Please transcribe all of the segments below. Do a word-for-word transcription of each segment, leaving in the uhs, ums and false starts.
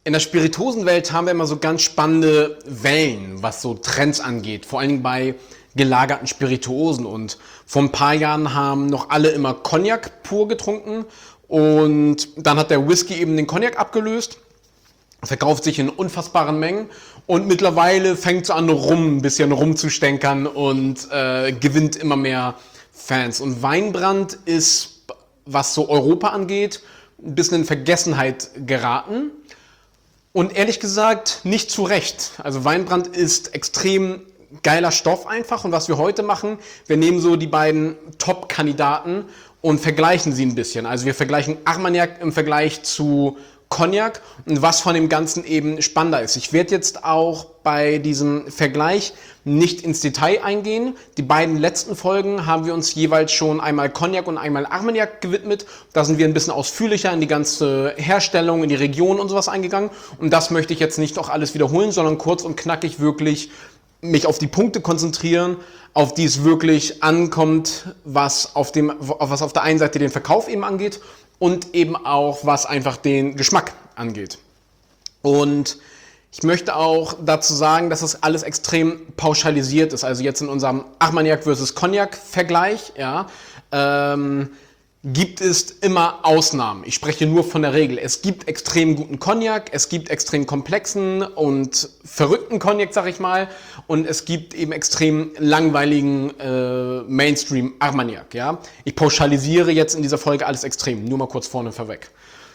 In der Spirituosenwelt haben wir immer so ganz spannende Wellen, was so Trends angeht, vor allen Dingen bei gelagerten Spirituosen. Und vor ein paar Jahren haben noch alle immer Cognac pur getrunken und dann hat der Whisky eben den Cognac abgelöst, verkauft sich in unfassbaren Mengen und mittlerweile fängt es an, Rum ein bisschen rumzustänkern und äh, gewinnt immer mehr Fans. Und Weinbrand ist, was so Europa angeht, ein bisschen in Vergessenheit geraten. Und ehrlich gesagt, nicht zu Recht. Also Weinbrand ist extrem geiler Stoff einfach. Und was wir heute machen, wir nehmen so die beiden Top-Kandidaten und vergleichen sie ein bisschen. Also wir vergleichen Armagnac im Vergleich zu Cognac und was von dem Ganzen eben spannender ist. Ich werde jetzt auch bei diesem Vergleich nicht ins Detail eingehen. Die beiden letzten Folgen haben wir uns jeweils schon einmal Cognac und einmal Armagnac gewidmet. Da sind wir ein bisschen ausführlicher in die ganze Herstellung, in die Region und sowas eingegangen. Und das möchte ich jetzt nicht auch alles wiederholen, sondern kurz und knackig wirklich mich auf die Punkte konzentrieren, auf die es wirklich ankommt, was auf, dem, was auf der einen Seite den Verkauf eben angeht und eben auch, was einfach den Geschmack angeht. Und ich möchte auch dazu sagen, dass das alles extrem pauschalisiert ist. Also jetzt in unserem Armagnac versus Cognac Vergleich, ja, ähm, gibt es immer Ausnahmen. Ich spreche nur von der Regel. Es gibt extrem guten Cognac, es gibt extrem komplexen und verrückten Cognac, sag ich mal, und es gibt eben extrem langweiligen äh, Mainstream Armagnac. Ja? Ich pauschalisiere jetzt in dieser Folge alles extrem, nur mal kurz vorne vorweg.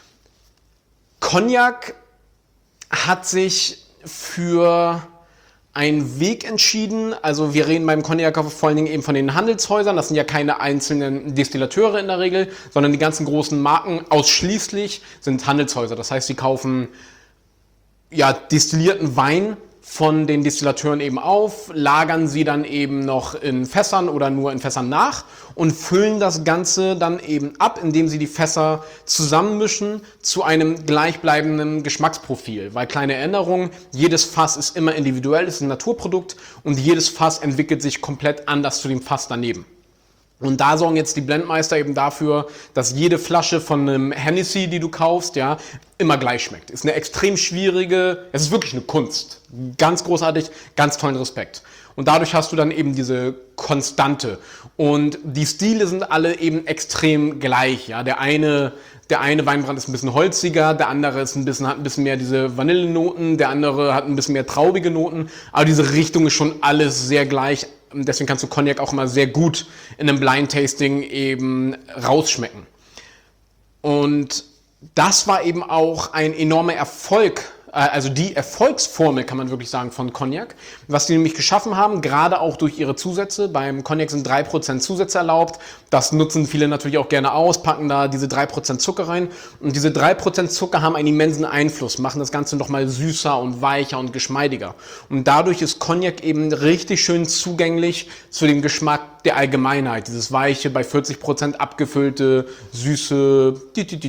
Cognac hat sich für einen Weg entschieden, also wir reden beim Cognac vor allen Dingen eben von den Handelshäusern, das sind ja keine einzelnen Destillateure in der Regel, sondern die ganzen großen Marken ausschließlich sind Handelshäuser. Das heißt, sie kaufen ja destillierten Wein von den Destillateuren eben auf, lagern sie dann eben noch in Fässern oder nur in Fässern nach und füllen das Ganze dann eben ab, indem sie die Fässer zusammenmischen zu einem gleichbleibenden Geschmacksprofil. Weil kleine Änderungen, jedes Fass ist immer individuell, ist ein Naturprodukt und jedes Fass entwickelt sich komplett anders zu dem Fass daneben. Und da sorgen jetzt die Blendmeister eben dafür, dass jede Flasche von einem Hennessy, die du kaufst, ja, immer gleich schmeckt. Ist eine extrem schwierige, es ist wirklich eine Kunst. Ganz großartig, ganz tollen Respekt. Und dadurch hast du dann eben diese Konstante. Und die Stile sind alle eben extrem gleich. Ja. Der eine, der eine Weinbrand ist ein bisschen holziger, der andere ist ein bisschen, hat ein bisschen mehr diese Vanillenoten, der andere hat ein bisschen mehr traubige Noten. Aber diese Richtung ist schon alles sehr gleich. Deswegen kannst du Cognac auch immer sehr gut in einem Blind Tasting eben rausschmecken. Und das war eben auch ein enormer Erfolg, also die Erfolgsformel, kann man wirklich sagen, von Cognac. Was die nämlich geschaffen haben, gerade auch durch ihre Zusätze. Beim Cognac sind drei Prozent Zusätze erlaubt. Das nutzen viele natürlich auch gerne aus, packen da diese drei Prozent Zucker rein. Und diese drei Prozent Zucker haben einen immensen Einfluss, machen das Ganze nochmal süßer und weicher und geschmeidiger. Und dadurch ist Cognac eben richtig schön zugänglich zu dem Geschmack der Allgemeinheit. Dieses weiche, bei vierzig Prozent abgefüllte, süße.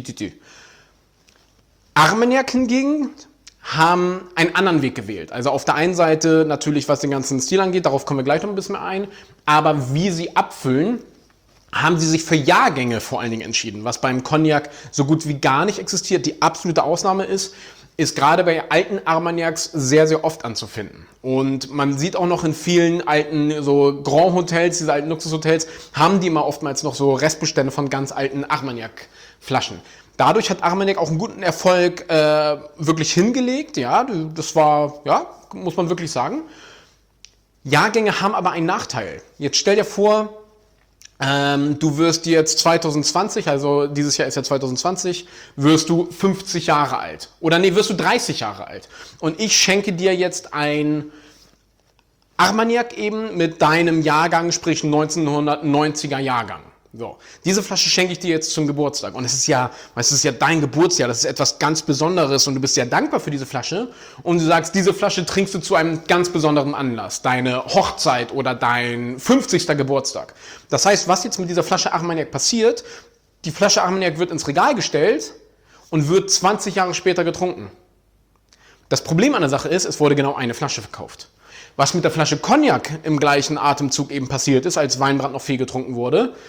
Armagnac hingegen haben einen anderen Weg gewählt. Also auf der einen Seite natürlich, was den ganzen Stil angeht, darauf kommen wir gleich noch ein bisschen mehr ein, aber wie sie abfüllen, haben sie sich für Jahrgänge vor allen Dingen entschieden, was beim Cognac so gut wie gar nicht existiert. Die absolute Ausnahme ist, ist gerade bei alten Armagnacs sehr, sehr oft anzufinden. Und man sieht auch noch in vielen alten so Grand Hotels, diese alten Luxushotels, haben die immer oftmals noch so Restbestände von ganz alten Armagnac-Flaschen. Dadurch hat Armagnac auch einen guten Erfolg äh, wirklich hingelegt. Ja, das war, ja, muss man wirklich sagen. Jahrgänge haben aber einen Nachteil. Jetzt stell dir vor, ähm, du wirst jetzt zwanzig zwanzig, also dieses Jahr ist ja zwanzig zwanzig, wirst du fünfzig Jahre alt. Oder nee, wirst du dreißig Jahre alt. Und ich schenke dir jetzt ein Armagnac eben mit deinem Jahrgang, sprich neunzehnhundertneunziger Jahrgang. So, diese Flasche schenke ich dir jetzt zum Geburtstag und es ist ja, es ist ja dein Geburtsjahr, das ist etwas ganz Besonderes und du bist ja dankbar für diese Flasche und du sagst, diese Flasche trinkst du zu einem ganz besonderen Anlass, deine Hochzeit oder dein fünfzigster Geburtstag. Das heißt, was jetzt mit dieser Flasche Armagnac passiert, die Flasche Armagnac wird ins Regal gestellt und wird zwanzig Jahre später getrunken. Das Problem an der Sache ist, es wurde genau eine Flasche verkauft. Was mit der Flasche Cognac im gleichen Atemzug eben passiert ist, als Weinbrand noch viel getrunken wurde,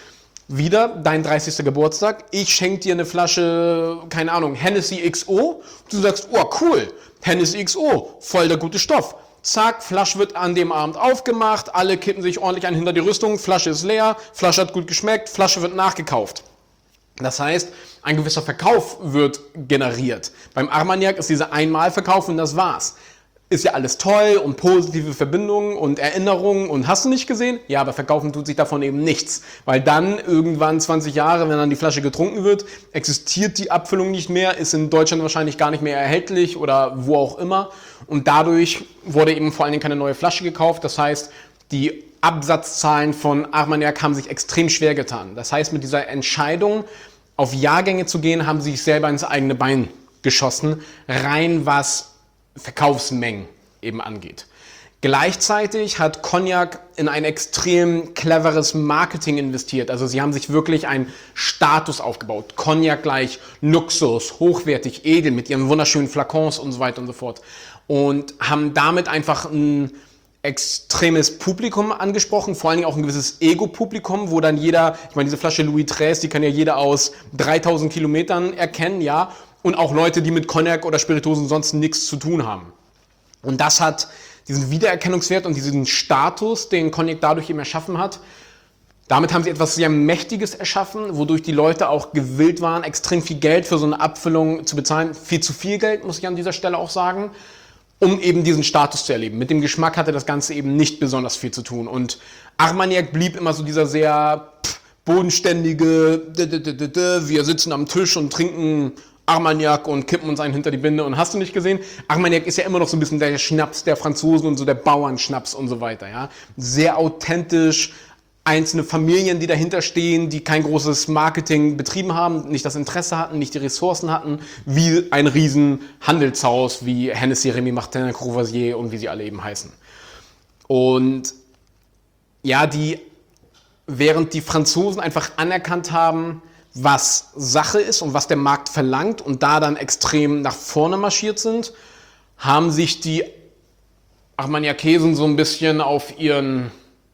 wieder dein dreißigster Geburtstag, ich schenke dir eine Flasche, keine Ahnung, Hennessy X O, du sagst, oh cool, Hennessy X O, voll der gute Stoff. Zack, Flasche wird an dem Abend aufgemacht, alle kippen sich ordentlich ein hinter die Rüstung, Flasche ist leer, Flasche hat gut geschmeckt, Flasche wird nachgekauft. Das heißt, ein gewisser Verkauf wird generiert. Beim Armagnac ist dieser Einmalverkauf und das war's. Ist ja alles toll und positive Verbindungen und Erinnerungen und hast du nicht gesehen? Ja, aber verkaufen tut sich davon eben nichts. Weil dann irgendwann zwanzig Jahre, wenn dann die Flasche getrunken wird, existiert die Abfüllung nicht mehr, ist in Deutschland wahrscheinlich gar nicht mehr erhältlich oder wo auch immer. Und dadurch wurde eben vor allen Dingen keine neue Flasche gekauft. Das heißt, die Absatzzahlen von Armagnac haben sich extrem schwer getan. Das heißt, mit dieser Entscheidung, auf Jahrgänge zu gehen, haben sie sich selber ins eigene Bein geschossen, rein was Verkaufsmengen eben angeht. Gleichzeitig hat Cognac in ein extrem cleveres Marketing investiert. Also sie haben sich wirklich einen Status aufgebaut. Cognac gleich Luxus, hochwertig, edel mit ihren wunderschönen Flakons und so weiter und so fort. Und haben damit einfach ein extremes Publikum angesprochen, vor allen Dingen auch ein gewisses Ego-Publikum, wo dann jeder, ich meine, diese Flasche Louis dreißig, die kann ja jeder aus dreitausend Kilometern erkennen, ja, und auch Leute, die mit Cognac oder Spirituosen sonst nichts zu tun haben. Und das hat diesen Wiedererkennungswert und diesen Status, den Cognac dadurch eben erschaffen hat. Damit haben sie etwas sehr Mächtiges erschaffen, wodurch die Leute auch gewillt waren, extrem viel Geld für so eine Abfüllung zu bezahlen. Viel zu viel Geld, muss ich an dieser Stelle auch sagen, um eben diesen Status zu erleben. Mit dem Geschmack hatte das Ganze eben nicht besonders viel zu tun. Und Armagnac blieb immer so dieser sehr pff, bodenständige, wir sitzen am Tisch und trinken Armagnac und kippen uns einen hinter die Binde und hast du nicht gesehen? Armagnac ist ja immer noch so ein bisschen der Schnaps der Franzosen und so der Bauernschnaps und so weiter. Ja? Sehr authentisch, einzelne Familien, die dahinter stehen, die kein großes Marketing betrieben haben, nicht das Interesse hatten, nicht die Ressourcen hatten, wie ein riesen Handelshaus wie Hennessy, Rémy Martin, Courvoisier und wie sie alle eben heißen. Und ja, die, während die Franzosen einfach anerkannt haben, was Sache ist und was der Markt verlangt und da dann extrem nach vorne marschiert sind, haben sich die Armagnacesen so ein bisschen auf ihren,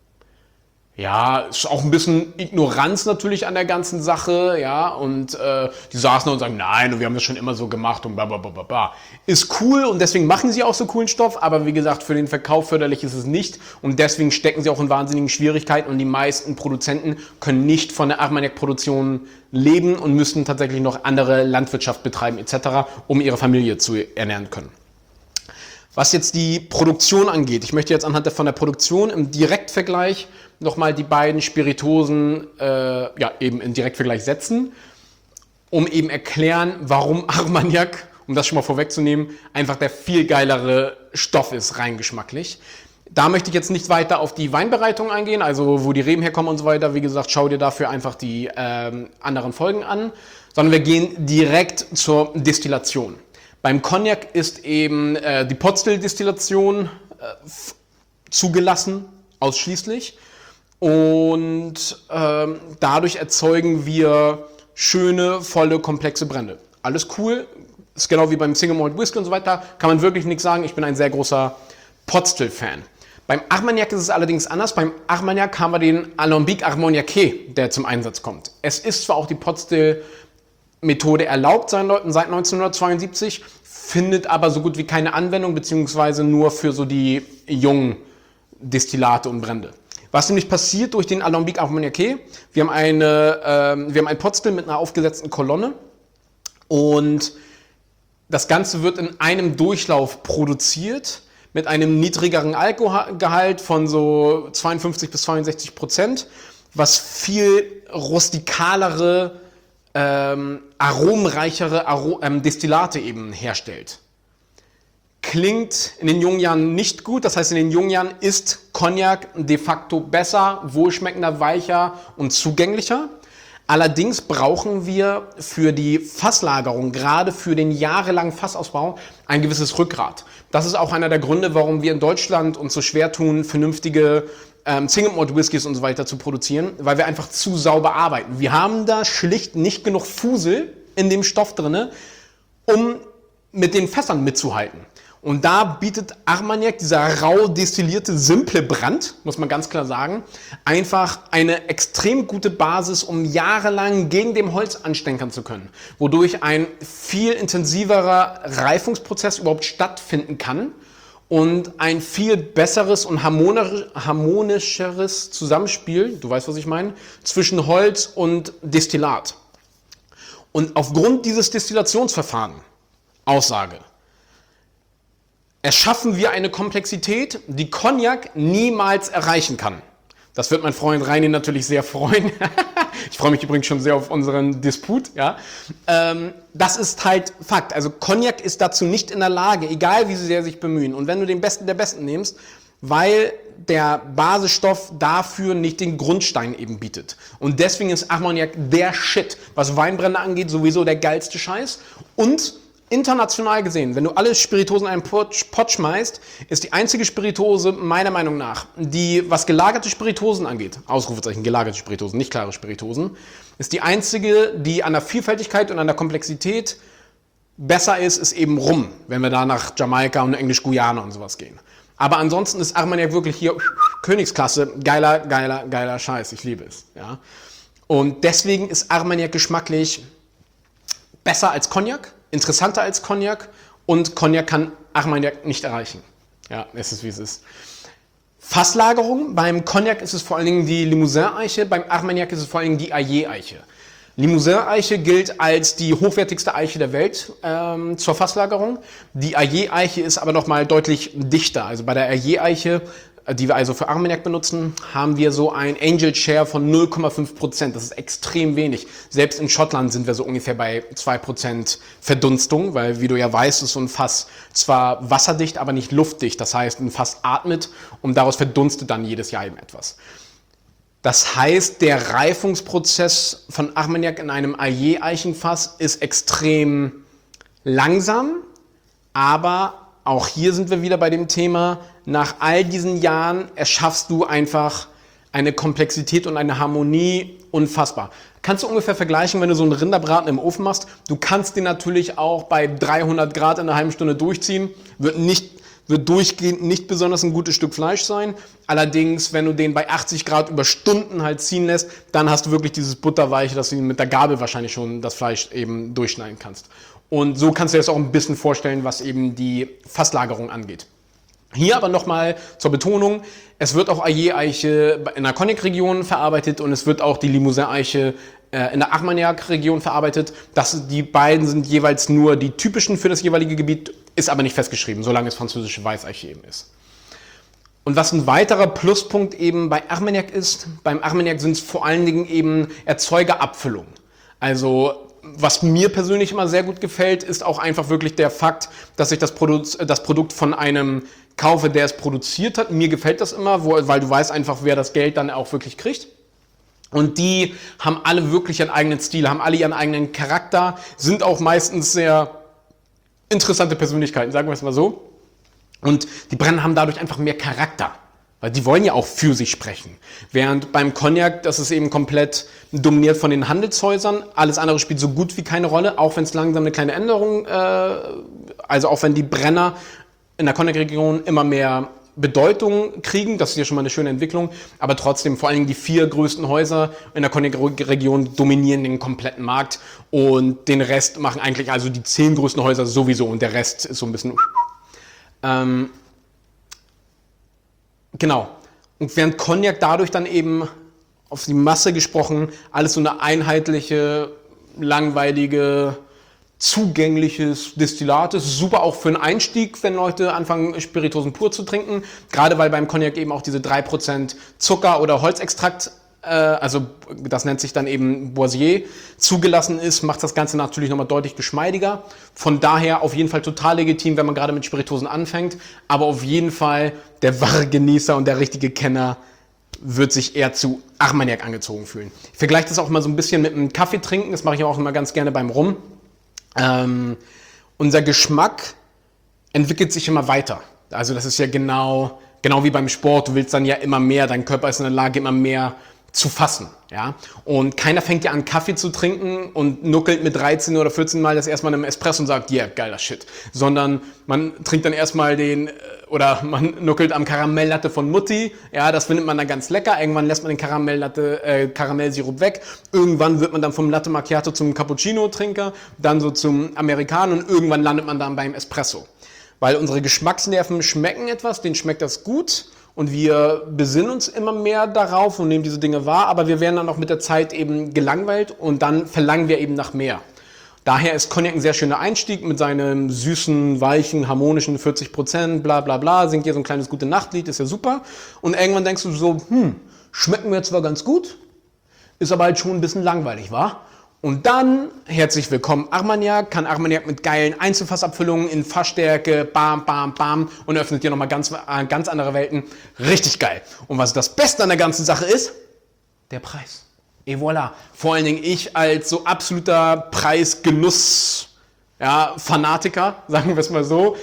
ja, ist auch ein bisschen Ignoranz natürlich an der ganzen Sache, ja, und äh, die saßen da und sagen, nein, wir haben das schon immer so gemacht und bla bla bla bla bla. Ist cool und deswegen machen sie auch so coolen Stoff, aber wie gesagt, für den Verkauf förderlich ist es nicht und deswegen stecken sie auch in wahnsinnigen Schwierigkeiten und die meisten Produzenten können nicht von der Armagnac-Produktion leben und müssen tatsächlich noch andere Landwirtschaft betreiben et cetera, um ihre Familie zu ernähren können. Was jetzt die Produktion angeht, ich möchte jetzt anhand der, von der Produktion im Direktvergleich nochmal die beiden Spirituosen äh, ja, eben in Direktvergleich setzen, um eben erklären, warum Armagnac, um das schon mal vorwegzunehmen, einfach der viel geilere Stoff ist, rein geschmacklich. Da möchte ich jetzt nicht weiter auf die Weinbereitung eingehen, also wo die Reben herkommen und so weiter. Wie gesagt, schau dir dafür einfach die ähm, anderen Folgen an, sondern wir gehen direkt zur Destillation. Beim Cognac ist eben äh, die Pot-Still-Destillation äh, zugelassen, ausschließlich. Und ähm, dadurch erzeugen wir schöne, volle, komplexe Brände. Alles cool, ist genau wie beim Single Malt Whisky und so weiter, kann man wirklich nichts sagen. Ich bin ein sehr großer Pot-Still-Fan. Beim Armagnac ist es allerdings anders. Beim Armagnac haben wir den Alambic Armagnac, der zum Einsatz kommt. Es ist zwar auch die Pot-Still-Methode erlaubt seit neunzehnhundertzweiundsiebzig, findet aber so gut wie keine Anwendung, beziehungsweise nur für so die jungen Destillate und Brände. Was nämlich passiert durch den Alambic Armagnac, wir haben eine, äh, wir haben ein Pot-Still mit einer aufgesetzten Kolonne und das Ganze wird in einem Durchlauf produziert mit einem niedrigeren Alkoholgehalt von so zweiundfünfzig bis zweiundsechzig Prozent, was viel rustikalere, ähm, aromenreichere Aro ähm, Destillate eben herstellt. Klingt in den jungen Jahren nicht gut, das heißt in den jungen Jahren ist Cognac de facto besser, wohlschmeckender, weicher und zugänglicher. Allerdings brauchen wir für die Fasslagerung, gerade für den jahrelangen Fassausbau, ein gewisses Rückgrat. Das ist auch einer der Gründe, warum wir in Deutschland uns so schwer tun, vernünftige ähm, Single Malt Whiskys und so weiter zu produzieren, weil wir einfach zu sauber arbeiten. Wir haben da schlicht nicht genug Fusel in dem Stoff drin, um mit den Fässern mitzuhalten. Und da bietet Armagnac, dieser rau destillierte, simple Brand, muss man ganz klar sagen, einfach eine extrem gute Basis, um jahrelang gegen dem Holz anstänkern zu können. Wodurch ein viel intensiverer Reifungsprozess überhaupt stattfinden kann und ein viel besseres und harmonischeres Zusammenspiel, du weißt, was ich meine, zwischen Holz und Destillat. Und aufgrund dieses Destillationsverfahrens, Aussage, erschaffen wir eine Komplexität, die Cognac niemals erreichen kann. Das wird mein Freund Reini natürlich sehr freuen. Ich freue mich übrigens schon sehr auf unseren Disput. Ja. Ähm, das ist halt Fakt. Also Cognac ist dazu nicht in der Lage, egal wie sehr sich bemühen. Und wenn du den Besten der Besten nimmst, weil der Basisstoff dafür nicht den Grundstein eben bietet. Und deswegen ist Armagnac der Shit, was Weinbrenner angeht, sowieso der geilste Scheiß. Und international gesehen, wenn du alle Spirituosen in einen Pott schmeißt, ist die einzige Spirituose meiner Meinung nach, die, was gelagerte Spirituosen angeht, Ausrufezeichen, gelagerte Spirituosen, nicht klare Spirituosen, ist die einzige, die an der Vielfältigkeit und an der Komplexität besser ist, ist eben Rum, wenn wir da nach Jamaika und Englisch-Guyana und sowas gehen. Aber ansonsten ist Armagnac wirklich hier Königsklasse, geiler, geiler, geiler Scheiß, ich liebe es. Ja. Und deswegen ist Armagnac geschmacklich besser als Cognac, interessanter als Cognac, und Cognac kann Armagnac nicht erreichen. Ja, es ist wie es ist. Fasslagerung, beim Cognac ist es vor allen Dingen die Limousin-Eiche, beim Armagnac ist es vor allen Dingen die Ayer-Eiche. Limousin-Eiche gilt als die hochwertigste Eiche der Welt ähm, zur Fasslagerung. Die Ayer-Eiche ist aber noch mal deutlich dichter. Also bei der Ayer-Eiche, die wir also für Armagnac benutzen, haben wir so ein Angel Share von null Komma fünf Prozent. Das ist extrem wenig. Selbst in Schottland sind wir so ungefähr bei zwei Prozent Verdunstung, weil, wie du ja weißt, ist so ein Fass zwar wasserdicht, aber nicht luftdicht. Das heißt, ein Fass atmet und daraus verdunstet dann jedes Jahr eben etwas. Das heißt, der Reifungsprozess von Armagnac in einem Ayer-Eichenfass ist extrem langsam, aber auch hier sind wir wieder bei dem Thema, nach all diesen Jahren erschaffst du einfach eine Komplexität und eine Harmonie unfassbar. Kannst du ungefähr vergleichen, wenn du so einen Rinderbraten im Ofen machst, du kannst den natürlich auch bei dreihundert Grad in einer halben Stunde durchziehen, wird nicht, wird durchgehend nicht besonders ein gutes Stück Fleisch sein. Allerdings, wenn du den bei achtzig Grad über Stunden halt ziehen lässt, dann hast du wirklich dieses Butterweiche, dass du mit der Gabel wahrscheinlich schon das Fleisch eben durchschneiden kannst. Und so kannst du dir das auch ein bisschen vorstellen, was eben die Fasslagerung angeht. Hier aber nochmal zur Betonung, es wird auch Ayer-Eiche in der Cognac-Region verarbeitet und es wird auch die Limousin-Eiche äh, in der Armagnac-Region verarbeitet. Das, die beiden sind jeweils nur die typischen für das jeweilige Gebiet, ist aber nicht festgeschrieben, solange es französische Weißeiche eben ist. Und was ein weiterer Pluspunkt eben bei Armagnac ist, beim Armagnac sind es vor allen Dingen eben Erzeugerabfüllungen. Also was mir persönlich immer sehr gut gefällt, ist auch einfach wirklich der Fakt, dass ich das Produkt, das Produkt von einem kaufe, der es produziert hat. Mir gefällt das immer, wo, weil du weißt einfach, wer das Geld dann auch wirklich kriegt. Und die haben alle wirklich ihren eigenen Stil, haben alle ihren eigenen Charakter, sind auch meistens sehr interessante Persönlichkeiten, sagen wir es mal so. Und die Brenner haben dadurch einfach mehr Charakter. Weil die wollen ja auch für sich sprechen. Während beim Cognac, das ist eben komplett dominiert von den Handelshäusern. Alles andere spielt so gut wie keine Rolle, auch wenn es langsam eine kleine Änderung, äh, also auch wenn die Brenner in der Cognac-Region immer mehr Bedeutung kriegen. Das ist ja schon mal eine schöne Entwicklung. Aber trotzdem, vor allen Dingen die vier größten Häuser in der Cognac-Region dominieren den kompletten Markt. Und den Rest machen eigentlich also die zehn größten Häuser sowieso. Und der Rest ist so ein bisschen... Ähm, Genau. Und während Cognac dadurch dann eben auf die Masse gesprochen alles so eine einheitliche, langweilige, zugängliches Destillat ist. Super auch für einen Einstieg, wenn Leute anfangen, Spirituosen pur zu trinken. Gerade weil beim Cognac eben auch diese drei Prozent Zucker oder Holzextrakt, äh, also das nennt sich dann eben Boisier, zugelassen ist, macht das Ganze natürlich nochmal deutlich geschmeidiger. Von daher auf jeden Fall total legitim, wenn man gerade mit Spirituosen anfängt. Aber auf jeden Fall der wahre Genießer und der richtige Kenner wird sich eher zu Armagnac angezogen fühlen. Ich vergleiche das auch mal so ein bisschen mit einem Kaffee trinken. Das mache ich auch immer ganz gerne beim Rum. Ähm, unser Geschmack entwickelt sich immer weiter. Also das ist ja genau, genau wie beim Sport. Du willst dann ja immer mehr. Dein Körper ist in der Lage, immer mehr zu fassen. Ja? Und keiner fängt ja an, Kaffee zu trinken und nuckelt mit dreizehn oder vierzehn Mal das erstmal in einem Espresso und sagt, ja, yeah, geiler Shit. Sondern man trinkt dann erstmal den, oder man nuckelt am Karamelllatte von Mutti. Ja, das findet man dann ganz lecker. Irgendwann lässt man den Karamelllatte, äh, Karamellsirup weg. Irgendwann wird man dann vom Latte Macchiato zum Cappuccino-Trinker, dann so zum Americano und irgendwann landet man dann beim Espresso. Weil unsere Geschmacksnerven schmecken etwas, denen schmeckt das gut. Und wir besinnen uns immer mehr darauf und nehmen diese Dinge wahr, aber wir werden dann auch mit der Zeit eben gelangweilt und dann verlangen wir eben nach mehr. Daher ist Cognac ein sehr schöner Einstieg mit seinem süßen, weichen, harmonischen vierzig Prozent, bla bla bla, singt hier so ein kleines Gute-Nacht-Lied, ist ja super. Und irgendwann denkst du so, hm, schmecken wir zwar ganz gut, ist aber halt schon ein bisschen langweilig, wa? Und dann, herzlich willkommen, Armagnac, kann Armagnac mit geilen Einzelfassabfüllungen in Fassstärke, bam, bam, bam, und öffnet dir nochmal ganz, äh, ganz andere Welten. Richtig geil. Und was das Beste an der ganzen Sache ist? Der Preis. Et voilà. Vor allen Dingen ich als so absoluter Preisgenuss, ja, Fanatiker, sagen wir es mal so.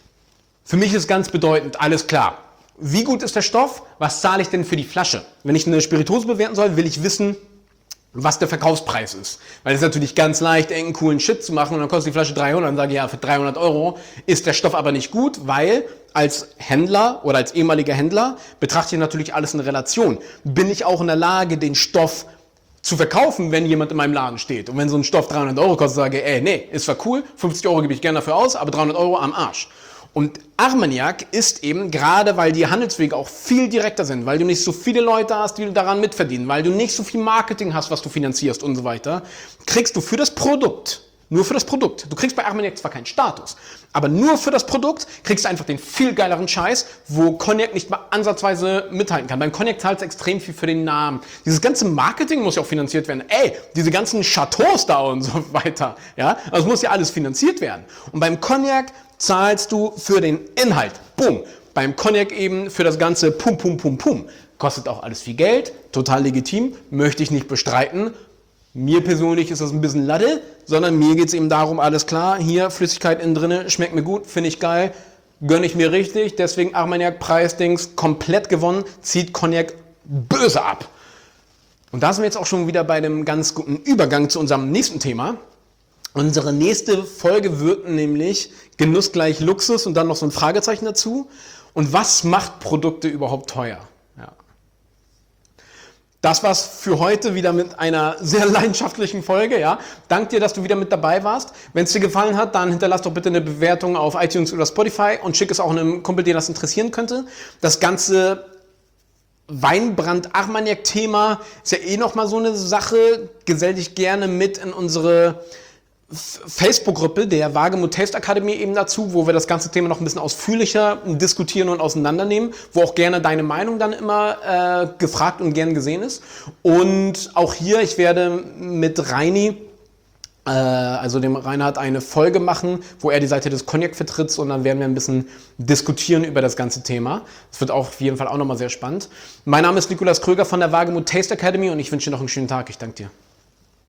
Für mich ist ganz bedeutend, alles klar. Wie gut ist der Stoff? Was zahle ich denn für die Flasche? Wenn ich eine Spirituose bewerten soll, will ich wissen, was der Verkaufspreis ist. Weil es ist natürlich ganz leicht, irgendeinen coolen Shit zu machen und dann kostet die Flasche dreihundert und dann sage ich, ja, für dreihundert Euro ist der Stoff aber nicht gut, weil als Händler oder als ehemaliger Händler betrachte ich natürlich alles in Relation. Bin ich auch in der Lage, den Stoff zu verkaufen, wenn jemand in meinem Laden steht? Und wenn so ein Stoff dreihundert Euro kostet, sage ich, ey, nee, ist zwar cool, fünfzig Euro gebe ich gerne dafür aus, aber dreihundert Euro am Arsch. Und Armagnac ist eben, gerade weil die Handelswege auch viel direkter sind, weil du nicht so viele Leute hast, die daran mitverdienen, weil du nicht so viel Marketing hast, was du finanzierst und so weiter, kriegst du für das Produkt, nur für das Produkt, du kriegst bei Armagnac zwar keinen Status, aber nur für das Produkt kriegst du einfach den viel geileren Scheiß, wo Cognac nicht mal ansatzweise mithalten kann. Beim Cognac zahlst du extrem viel für den Namen. Dieses ganze Marketing muss ja auch finanziert werden. Ey, diese ganzen Chateaus da und so weiter, ja, also muss ja alles finanziert werden. Und beim Cognac zahlst du für den Inhalt. Boom. Beim Cognac eben für das ganze Pum, Pum, Pum, Pum. Kostet auch alles viel Geld, total legitim, möchte ich nicht bestreiten. Mir persönlich ist das ein bisschen Latte, sondern mir geht es eben darum, alles klar, hier Flüssigkeit innen drin, schmeckt mir gut, finde ich geil, gönne ich mir richtig. Deswegen Armagnac Preisdings komplett gewonnen, zieht Cognac böse ab. Und da sind wir jetzt auch schon wieder bei einem ganz guten Übergang zu unserem nächsten Thema. Unsere nächste Folge wird nämlich Genuss gleich Luxus und dann noch so ein Fragezeichen dazu. Und was macht Produkte überhaupt teuer? Ja. Das war's für heute wieder mit einer sehr leidenschaftlichen Folge. Ja. Dank dir, dass du wieder mit dabei warst. Wenn es dir gefallen hat, dann hinterlass doch bitte eine Bewertung auf iTunes oder Spotify und schick es auch einem Kumpel, den das interessieren könnte. Das Ganze Weinbrand-Armagnac-Thema ist ja eh nochmal so eine Sache. Gesell dich gerne mit in unsere Facebook-Gruppe der Wagemut Taste Academy eben dazu, wo wir das ganze Thema noch ein bisschen ausführlicher diskutieren und auseinandernehmen, wo auch gerne deine Meinung dann immer äh, gefragt und gern gesehen ist. Und auch hier, ich werde mit Reini, äh, also dem Reinhard, eine Folge machen, wo er die Seite des Cognac vertritt und dann werden wir ein bisschen diskutieren über das ganze Thema. Das wird auch auf jeden Fall auch nochmal sehr spannend. Mein Name ist Nikolas Kröger von der Wagemut Taste Academy und ich wünsche dir noch einen schönen Tag. Ich danke dir.